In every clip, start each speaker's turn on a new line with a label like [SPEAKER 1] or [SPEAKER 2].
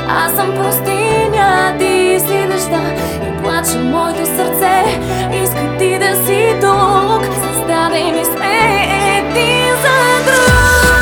[SPEAKER 1] Аз съм пустиня, ти си дъжда и плаче моето сърце. Иска ти да си тук, създадени сме един за друг.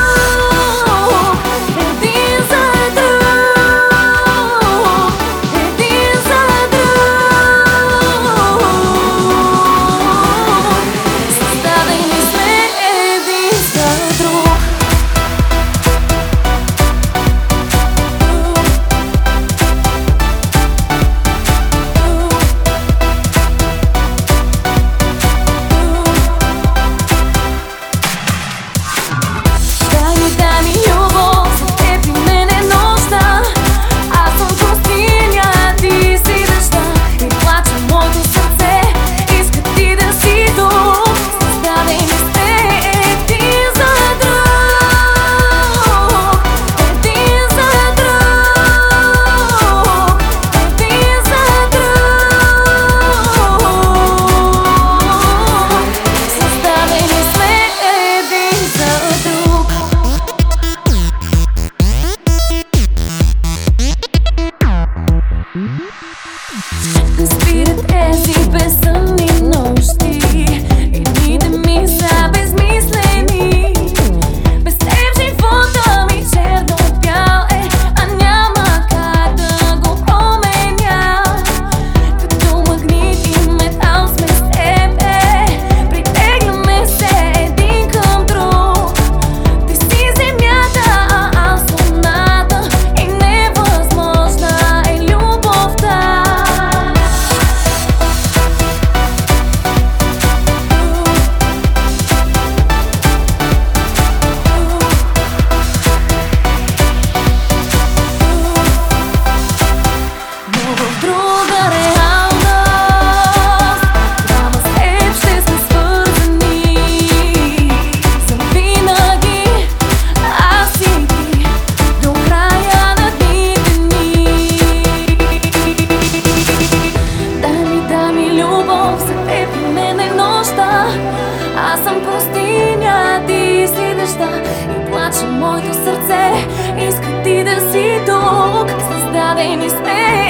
[SPEAKER 1] Да спират тези безсънни нощи и дните ми са безмислени. Без теб живота ми черно-бял е, а няма как да го променя. Като магнит и метал сме с тебе, притегляме се един към друг. Ти си земята, а аз луната и невъзможна е любовта. Аз съм пустиня, ти си дъжда и плаче моето сърце. Иска ти да си тук, създадени сме